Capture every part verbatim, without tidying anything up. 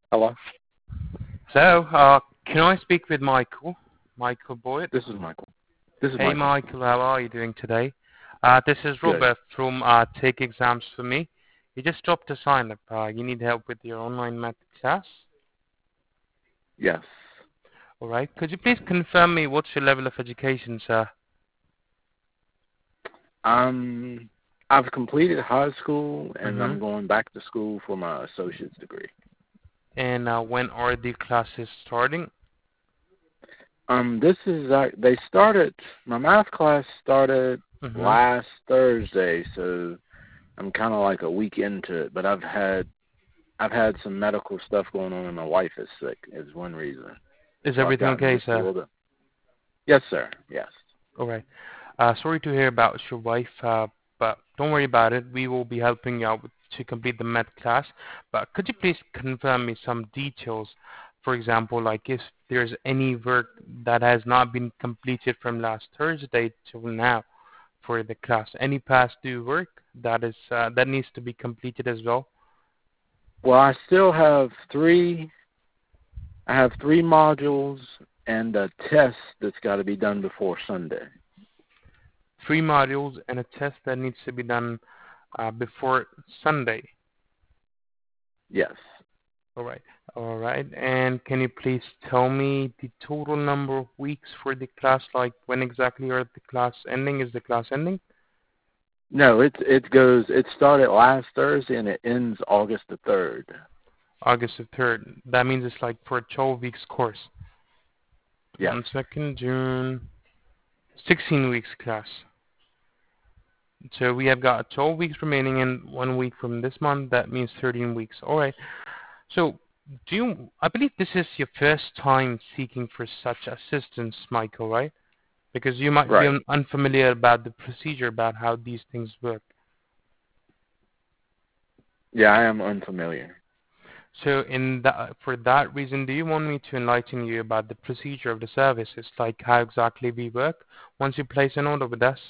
Hello, So, uh, can I speak with Michael? Michael Boyd? this is Michael. This is Hey, Michael. Michael, how are you doing today? Uh, this is Good. Robert from uh, Take Exams for Me. You just dropped a sign up. Uh, you need help with your online math class. Yes. All right. Could you please confirm me what's your level of education, sir? Um, I've completed high school and Mm-hmm. I'm going back to school for my associate's degree. And uh, when are the classes starting? Um, this is uh, they started. My math class started Mm-hmm. last Thursday, so I'm kind of like a week into it. But I've had I've had some medical stuff going on, and my wife is sick. Is one reason. Is So I've everything gotten okay, just a sir? little bit. Yes, sir. Yes. All right. Uh, sorry to hear about your wife, uh, but don't worry about it. We will be helping you out with, to complete the math class. But could you please confirm me some details? For example, like if there's any work that has not been completed from last Thursday till now for the class, any past due work that is uh, that needs to be completed as well. Well, I still have three I have three modules and a test that's got to be done before Sunday. Three modules and a test that needs to be done uh, before Sunday. Yes. All right. All right. And can you please tell me the total number of weeks for the class? Like when exactly are the class ending? Is the class ending? No, it it goes. It started last Thursday and it ends August the third. August the third. That means it's like for a twelve weeks course. Yes. One second, June. sixteen weeks class. So we have got twelve weeks remaining and one week from this month. That means thirteen weeks. All right. So do you, I believe this is your first time seeking for such assistance, Michael, right? Because you might be Right. un- unfamiliar about the procedure about how these things work. Yeah, I am unfamiliar. So in that, for that reason, do you want me to enlighten you about the procedure of the services, like how exactly we work once you place an order with us?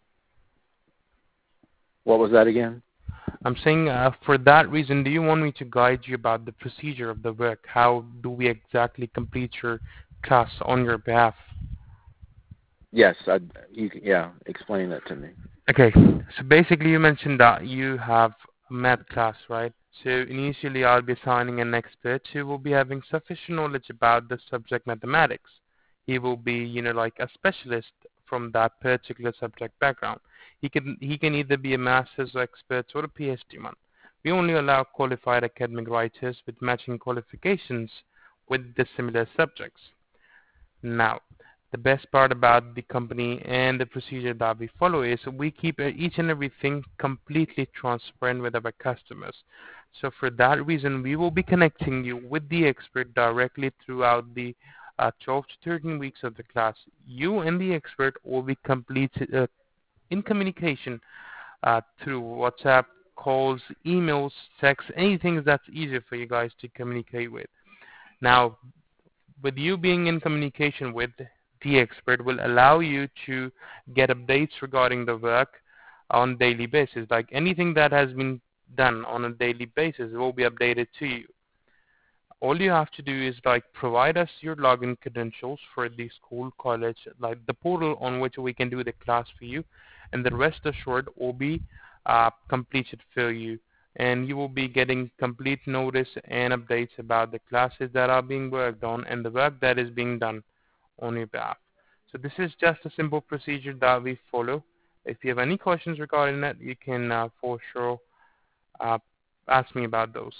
What was that again? I'm saying uh, for that reason, do you want me to guide you about the procedure of the work? How do we exactly complete your class on your behalf? Yes, I. You can- yeah, explain that to me. Okay, so basically you mentioned that you have a math class, right? So initially I'll be assigning an expert who will be having sufficient knowledge about the subject mathematics. He will be, you know, like a specialist from that particular subject background. He can he can either be a master's expert or a PhD one. We only allow qualified academic writers with matching qualifications with the similar subjects. Now, the best part about the company and the procedure that we follow is we keep each and everything completely transparent with our customers. So for that reason, we will be connecting you with the expert directly throughout the uh, twelve to thirteen weeks of the class. You and the expert will be complete uh, in communication uh, through WhatsApp, calls, emails, texts, anything that's easier for you guys to communicate with. Now, with you being in communication with the expert will allow you to get updates regarding the work on daily basis. Like anything that has been done on a daily basis will be updated to you. All you have to do is like provide us your login credentials for the school, college, like the portal on which we can do the class for you, and the rest assured will be uh, completed for you. And you will be getting complete notice and updates about the classes that are being worked on and the work that is being done on your behalf. So this is just a simple procedure that we follow. If you have any questions regarding that, you can uh, for sure uh, ask me about those.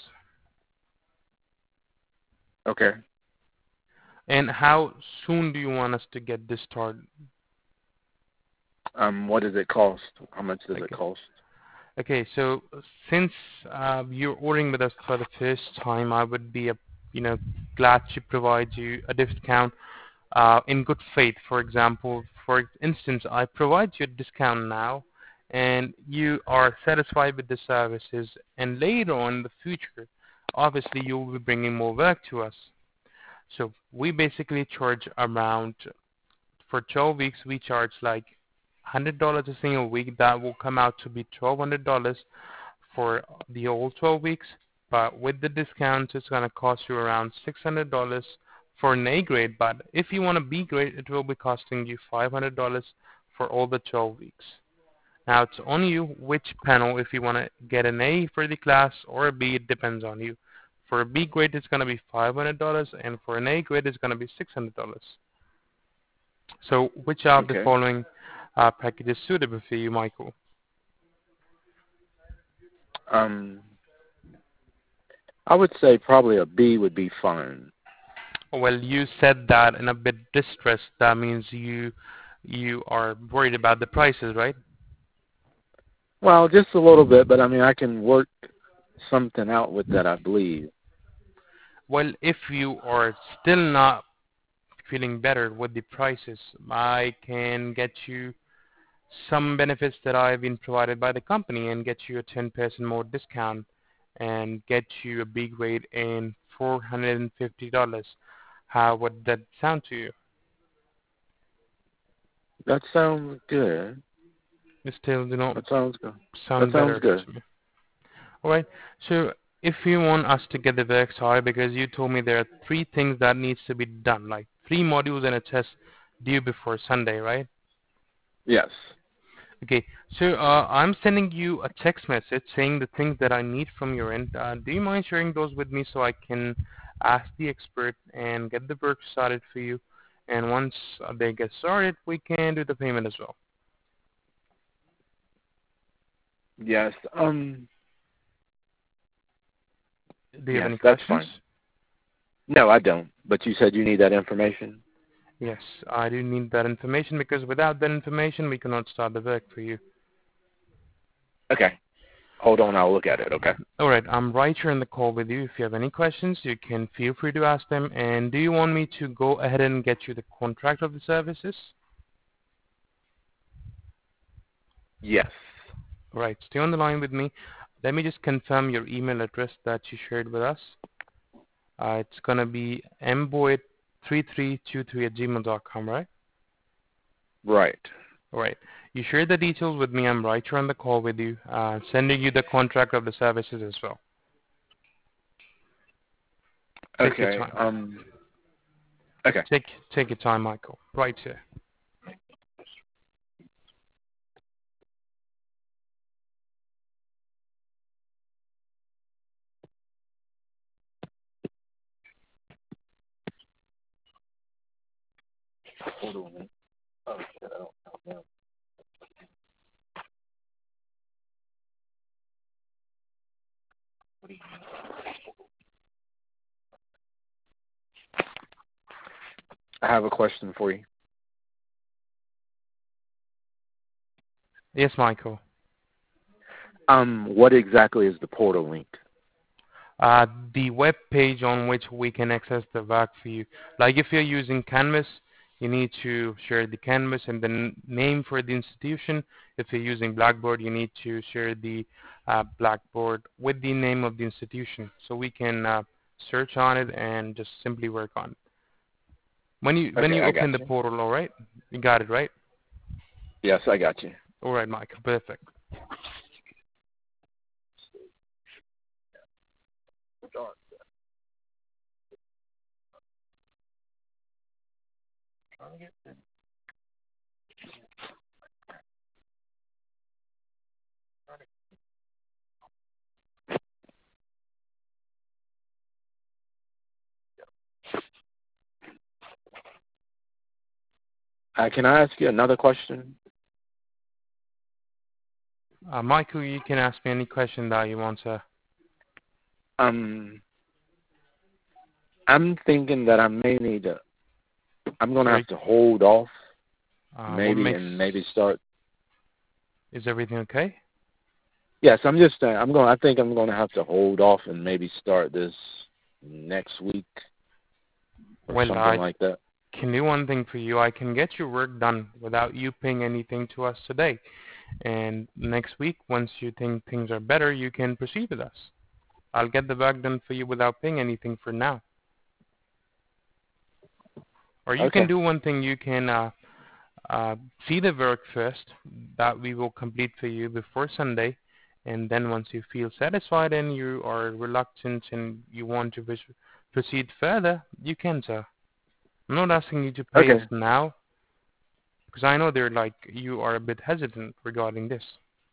Okay. And how soon do you want us to get this started? Um, what does it cost? How much does it Okay. cost? Okay. So since uh, you're ordering with us for the first time, I would be, uh, you know, glad to provide you a discount uh, in good faith. For example, for instance, I provide you a discount now, and you are satisfied with the services, and later on in the future, obviously you will be bringing more work to us. So we basically charge around for twelve weeks. We charge like one hundred dollars a single week. That will come out to be twelve hundred dollars for the whole twelve weeks. but with the discounts, it's going to cost you around six hundred dollars for an A grade. But if you want a B grade, it will be costing you five hundred dollars for all the twelve weeks. Now, it's on you which panel, if you want to get an A for the class or a B, it depends on you. For a B grade, it's going to be five hundred dollars, and for an A grade, it's going to be six hundred dollars. So which of the Okay. following uh, package is suitable for you, Michael? Um, I would say probably a B would be fine. Well, you said that in a bit distressed. That means you you are worried about the prices, right? Well, just a little bit, but I mean, I can work something out with that, I believe. Well, if you are still not feeling better with the prices, I can get you some benefits that I've been provided by the company and get you a ten percent more discount and get you a B grade in four hundred fifty dollars. How would that sound to you? That sounds good. It still do not That sounds good. sound That sounds better good. to me. Alright, so if you want us to get the work started, because you told me there are three things that needs to be done, like three modules and a test due before Sunday, right? Yes. Okay, so uh, I'm sending you a text message saying the things that I need from your end. Uh, do you mind sharing those with me so I can ask the expert and get the work started for you? And once uh, they get started, we can do the payment as well. Yes. Um. Do you have Yes, any that's questions? fine. No, I don't. But you said you need that information. Yes, I do need that information because without that information, we cannot start the work for you. Okay. Hold on, I'll look at it. Okay. All right, I'm right here in the call with you. If you have any questions, you can feel free to ask them. And do you want me to go ahead and get you the contract of the services? Yes. All right, stay on the line with me. Let me just confirm your email address that you shared with us. Uh, it's going to be m boyd three three two three at gmail dot com, right? Right. All right. You shared the details with me. I'm right here on the call with you, uh, sending you the contract of the services as well. Take your Okay. time. Um. Okay. Take take your time, Michael. Right here. Hold on. Oh shit! I don't know. What do you mean? I have a question for you. Yes, Michael. Um. What exactly is the portal link? Uh, the web page on which we can access the work for you. Like if you're using Canvas, you need to share the Canvas and the n- name for the institution. If you're using Blackboard, you need to share the uh, Blackboard with the name of the institution. So we can uh, search on it and just simply work on it. When you when Okay, you I open got the you. portal, all right? You got it, right? Yes, I got you. All right, Michael. Perfect. Uh, can I ask you another question? Uh, Michael, you can ask me any question that you want, sir. Um. I'm thinking that I may need to. I'm gonna Sorry. have to hold off, Uh, what maybe, makes and maybe start. is everything okay? Yes, I'm just. Uh, I'm going. I think I'm going to have to hold off and maybe start this next week or Well, something I like that. can do one thing for you. I can get your work done without you paying anything to us today. And next week, once you think things are better, you can proceed with us. I'll get the work done for you without paying anything for now. Or you can Okay. do one thing. You can uh, uh, see the work first that we will complete for you before Sunday. And then once you feel satisfied and you are reluctant and you want to pres- proceed further, you can, sir. I'm not asking you to pay us Okay. now, because I know they're like you are a bit hesitant regarding this.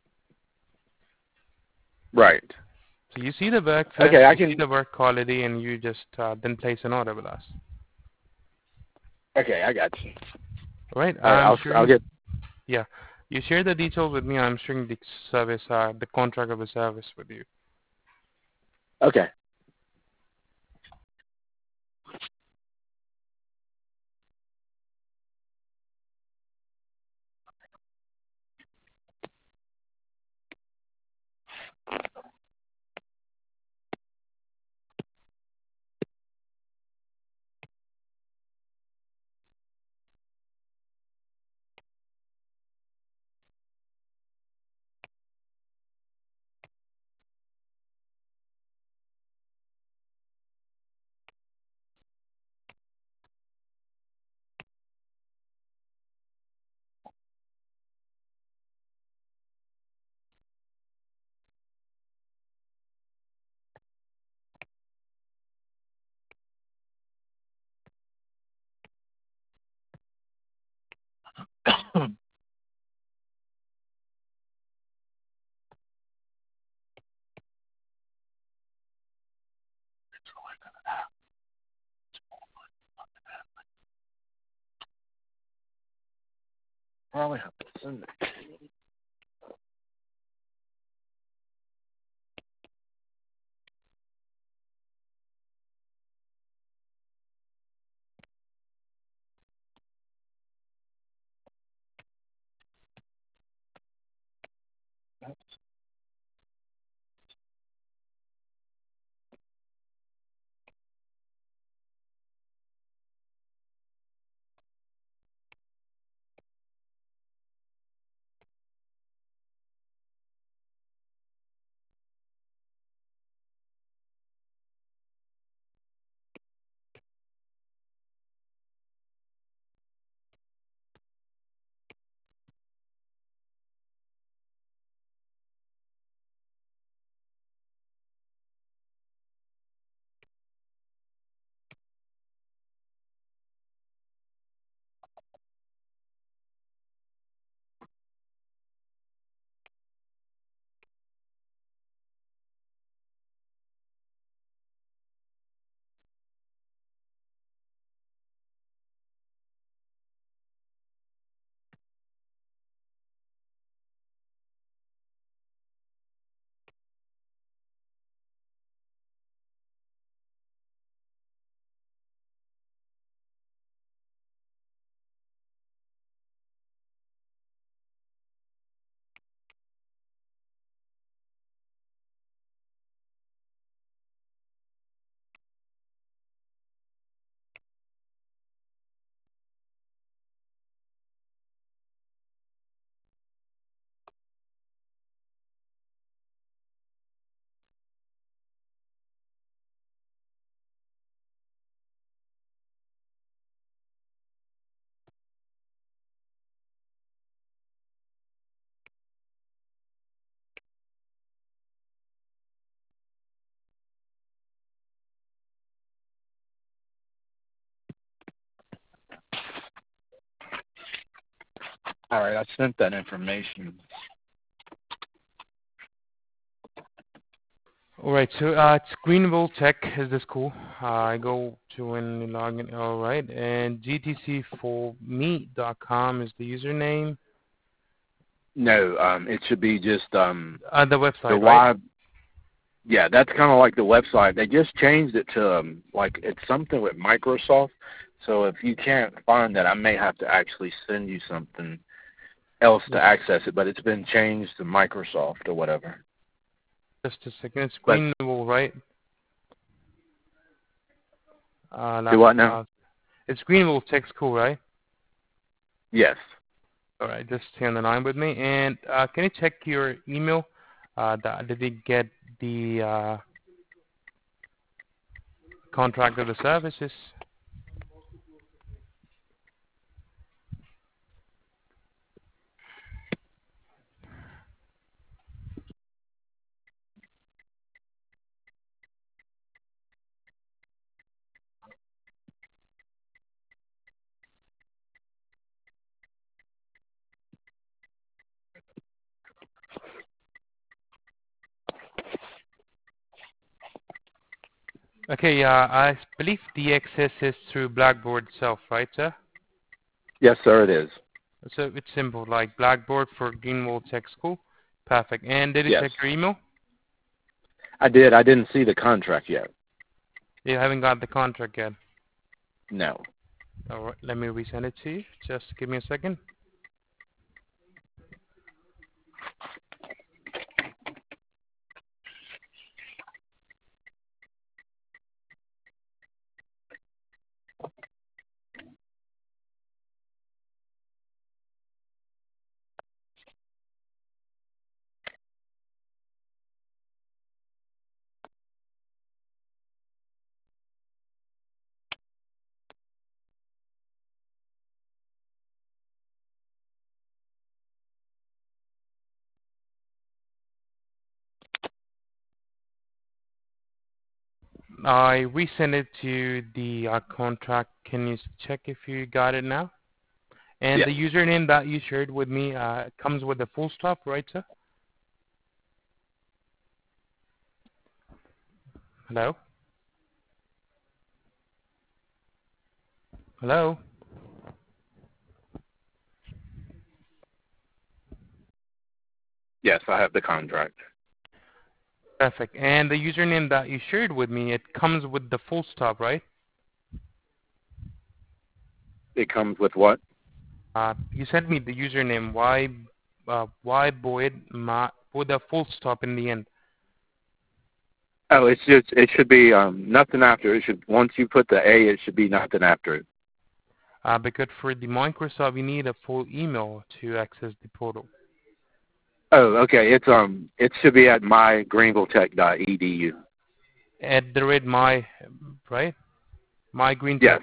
Right. So you see the work first, Okay, I you see can. the work quality, and you just uh, then place an order with us. Okay, I got you. All right? All right, I'm I'll I'll sharing. get. Yeah, you share the details with me. I'm sharing the service, uh, the contract of the service with you. Okay. Probably have to send it. All right, I sent that information. All right, so uh, it's Greenville Tech is the school. Uh, I go to and log in. All right, and G T C for me dot com is the username. No, um, it should be just um Uh, the the website, right? Y. Yeah, that's kind of like the website. They just changed it to um, like it's something with Microsoft. So if you can't find that, I may have to actually send you something else to Just, access it. But it's been changed to Microsoft or whatever. just a second. It's But Greenville, right? Uh, do that's what now? uh, it's Greenville Tech School, right? Yes. All right, just stay on the line with me. And uh, can you check your email? Uh, that, did you get the uh, contract of the services? Okay, uh, I believe the access is through Blackboard itself, right, sir? Yes, sir, it is. So it's simple, like Blackboard for Greenwald Tech School. Perfect. And did you Yes. check your email? I did. I didn't see the contract yet. You haven't got the contract yet. No. All right, let me resend it to you. Just give me a second. I resend it to the uh, contract. Can you check if you got it now? And the Yes. username that you shared with me uh, comes with a full stop, right, sir? Hello? Hello? Yes, I have the contract. Perfect. And the username that you shared with me, it comes with the full stop, right? It comes with what? Uh, you sent me the username, why, uh, why Boyd, ma, with a full stop in the end. Oh, it's just it should be um nothing after. It should once you put the A, it should be nothing after it. Uh, because for the Microsoft, you need a full email to access the portal. Oh, okay. It's um it should be at my greenville tech dot e d u. At the rate my, right? Yes. mygreentech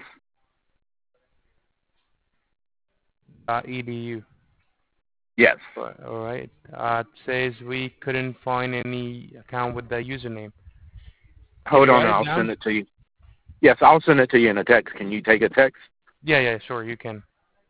dot e d u. Yes. All right. Uh, it says we couldn't find any account with the username. Did Hold you on, write and it I'll send down? it to you. Yes, I'll send it to you in a text. Can you take a text? Yeah, yeah, sure, you can.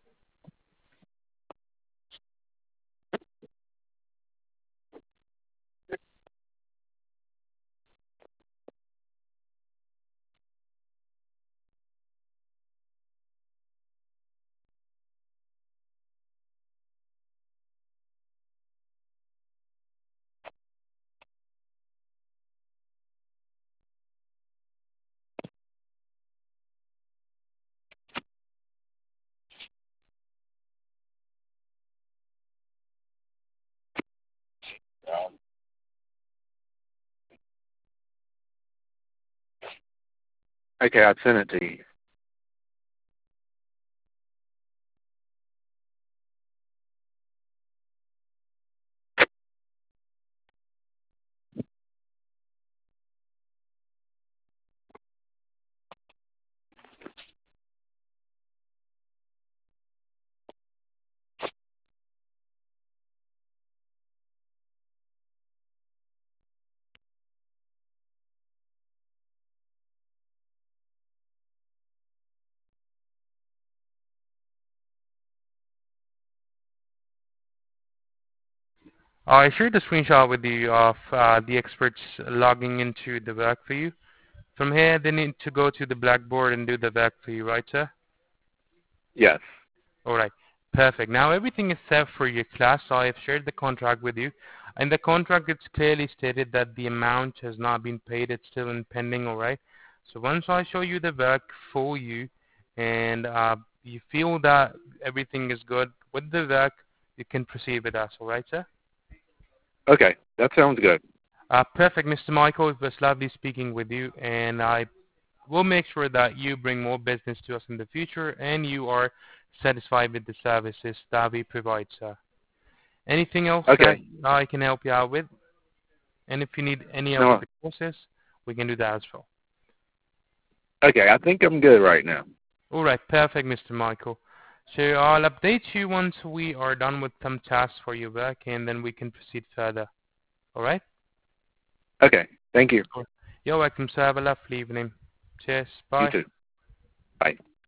Um, okay, I sent it to you. I shared the screenshot with you of uh, the experts logging into the work for you. From here, they need to go to the Blackboard and do the work for you, right, sir? Yes. All right. Perfect. Now everything is set for your class. So I have shared the contract with you. In the contract, it's clearly stated that the amount has not been paid. It's still in pending, all right? So once I show you the work for you and uh, you feel that everything is good with the work, you can proceed with us, all right, sir? Okay, that sounds good. Uh, perfect, Mister Michael. It was lovely speaking with you, and I will make sure that you bring more business to us in the future and you are satisfied with the services that we provide, sir. Anything else that Okay. I can help you out with? And if you need any help with No. the courses, we can do that as well. Okay, I think I'm good right now. All right, perfect, Mister Michael. So I'll update you once we are done with some tasks for your work, and then we can proceed further. All right? Okay. Thank you. You're welcome, sir. Have a lovely evening. Cheers. You Bye. too. Bye.